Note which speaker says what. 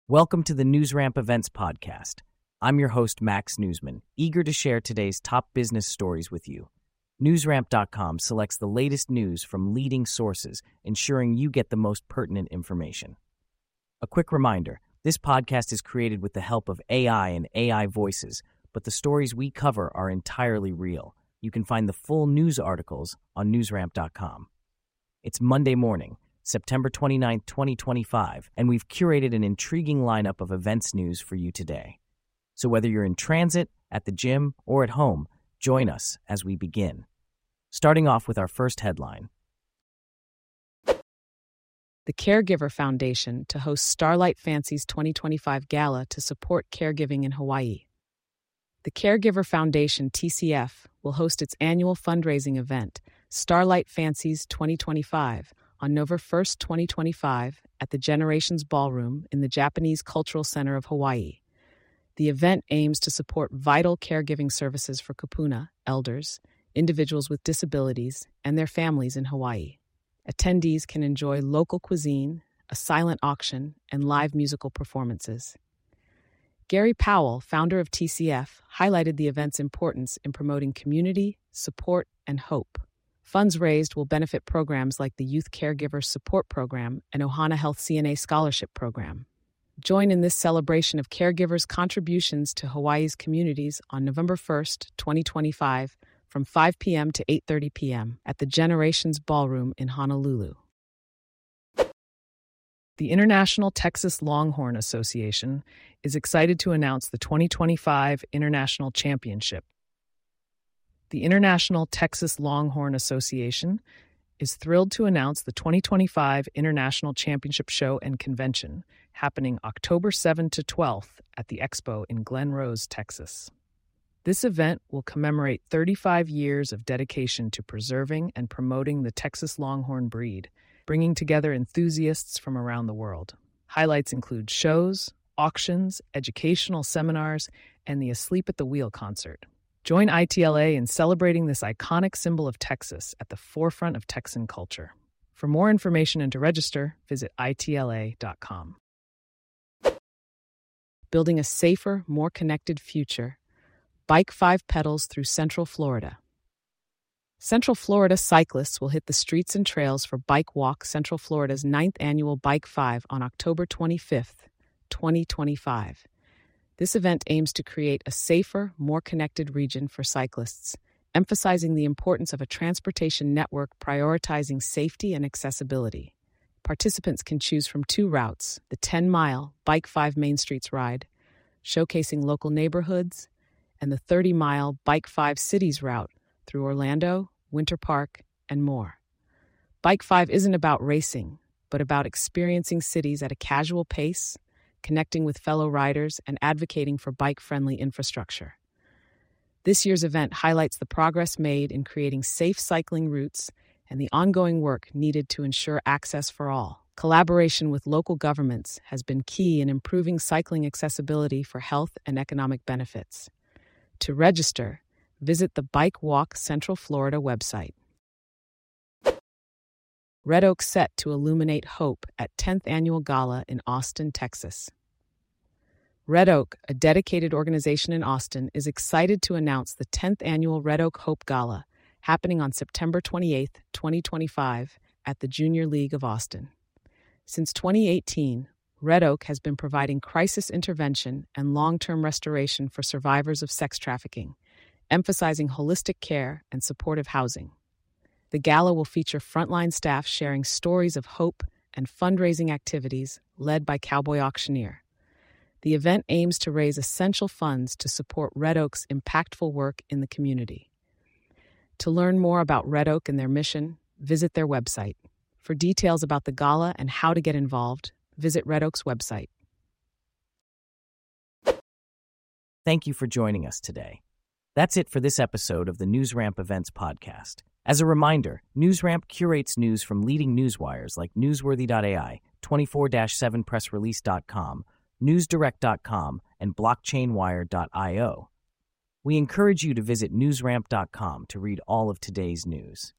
Speaker 1: Welcome to the NewsRamp Events Podcast. I'm your host, Max Newsman, eager to share today's top business stories with you. NewsRamp.com selects the latest news from leading sources, ensuring you get the most pertinent information. A quick reminder, this podcast is created with the help of AI and AI voices, but the stories we cover are entirely real. You can find the full news articles on NewsRamp.com. It's Monday morning, September 29th, 2025, and we've curated an intriguing lineup of events news for you today. So whether you're in transit, at the gym, or at home, join us as we begin. Starting off with our first headline.
Speaker 2: The Caregiver Foundation to host Starlight Fancy's 2025 Gala to support caregiving in Hawaii. The Caregiver Foundation, TCF, will host its annual fundraising event, Starlight Fancy's 2025, on November 1st, 2025, at the Generations Ballroom in the Japanese Cultural Center of Hawaii. The event aims to support vital caregiving services for kupuna, elders, individuals with disabilities, and their families in Hawaii. Attendees can enjoy local cuisine, a silent auction, and live musical performances. Gary Powell, founder of TCF, highlighted the event's importance in promoting community, support, and hope. Funds raised will benefit programs like the Youth Caregiver Support Program and Ohana Health CNA Scholarship Program. Join in this celebration of caregivers' contributions to Hawaii's communities on November 1st, 2025, from 5 p.m. to 8:30 p.m. at the Generations Ballroom in Honolulu. The International Texas Longhorn Association is excited to announce the 2025 International Championship. The International Texas Longhorn Association is thrilled to announce the 2025 International Championship Show and Convention, happening October 7 to 12th at the Expo in Glen Rose, Texas. This event will commemorate 35 years of dedication to preserving and promoting the Texas Longhorn breed, bringing together enthusiasts from around the world. Highlights include shows, auctions, educational seminars, and the Asleep at the Wheel concert. Join ITLA in celebrating this iconic symbol of Texas at the forefront of Texan culture. For more information and to register, visit itla.com. Building a safer, more connected future. Bike 5 pedals through Central Florida. Central Florida cyclists will hit the streets and trails for Bike Walk Central Florida's 9th annual Bike 5 on October 25th, 2025. This event aims to create a safer, more connected region for cyclists, emphasizing the importance of a transportation network prioritizing safety and accessibility. Participants can choose from 2 routes, the 10-mile Bike 5 Main Streets ride, showcasing local neighborhoods, and the 30-mile Bike 5 Cities route through Orlando, Winter Park, and more. Bike 5 isn't about racing, but about experiencing cities at a casual pace, connecting with fellow riders, and advocating for bike-friendly infrastructure. This year's event highlights the progress made in creating safe cycling routes and the ongoing work needed to ensure access for all. Collaboration with local governments has been key in improving cycling accessibility for health and economic benefits. To register, visit the Bike Walk Central Florida website. Red Oak set to illuminate hope at 10th Annual Gala in Austin, Texas. Red Oak, a dedicated organization in Austin, is excited to announce the 10th Annual Red Oak Hope Gala, happening on September 28th, 2025, at the Junior League of Austin. Since 2018, Red Oak has been providing crisis intervention and long-term restoration for survivors of sex trafficking, emphasizing holistic care and supportive housing. The gala will feature frontline staff sharing stories of hope and fundraising activities led by Cowboy Auctioneer. The event aims to raise essential funds to support Red Oak's impactful work in the community. To learn more about Red Oak and their mission, visit their website. For details about the gala and how to get involved, visit Red Oak's website.
Speaker 1: Thank you for joining us today. That's it for this episode of the NewsRamp Events Podcast. As a reminder, NewsRamp curates news from leading newswires like Newsworthy.ai, 24/7pressrelease.com, NewsDirect.com, and BlockchainWire.io. We encourage you to visit NewsRamp.com to read all of today's news.